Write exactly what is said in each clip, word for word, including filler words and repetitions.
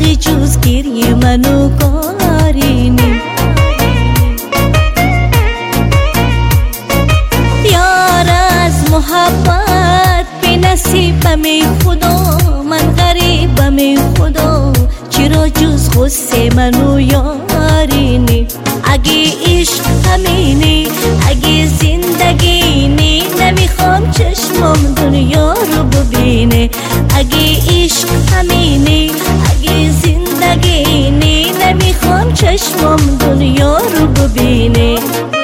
فرقی جز گریه منو کاری نی. یار از محبت به نصیبم ای خدا، من غریبم ای خدا، چرا جز غصه منو یاری نی. اگه عشق همینی، اگه زندگی نی، نمیخوام چشمم دنیا رو ببینه. اگه عشق همینی، اگه زندگی نی، نمیخوام چشمم دنیا رو ببینه.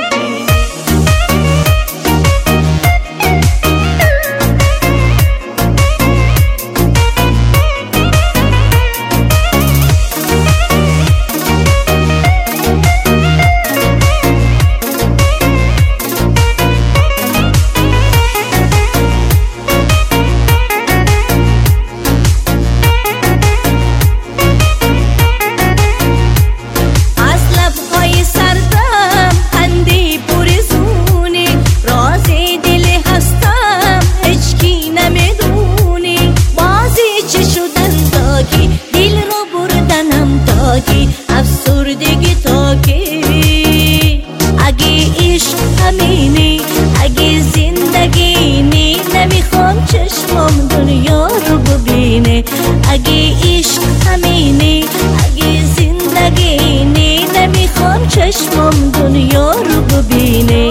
افسردگی تا کی؟ اگه عشق همینی، اگه زندگی نی، نمیخوام چشمم دنیا رو ببینه. اگه عشق همینی، اگه زندگی نی، نمیخوام چشمم دنیا رو ببینه.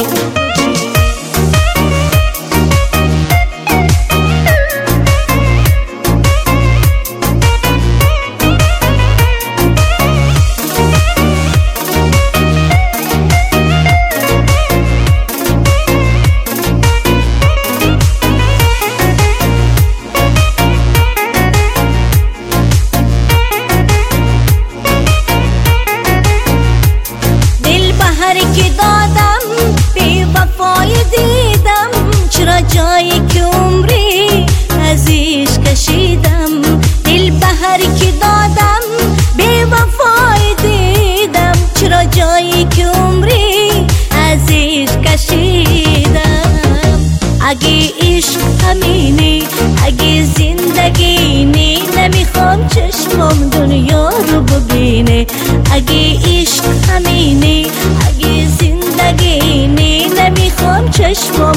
که دادم بی وفای دیدم، چرا جایی که عمری ازیش کشیدم. دل بهری که دادم بی وفای دیدم، چرا جایی که عمری ازیش کشیدم. اگه عشق همینی، اگه زندگی نی، نمیخوام چشمم دنیا رو ببینه. اگه عشق همینی، اگه زندگی نی، نمیخوام چشمم